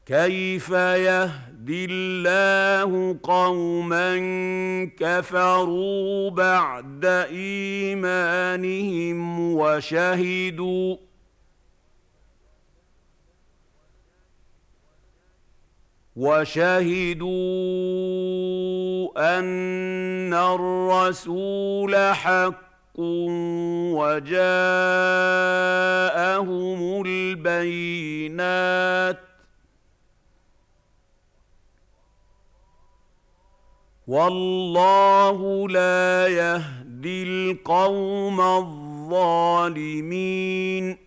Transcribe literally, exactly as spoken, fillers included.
كيف يهدي الله قوما كفروا بعد إيمانهم وشهدوا وشهدوا أن الرسول حق وجاءهم البينات والله لا يهدي القوم الظالمين.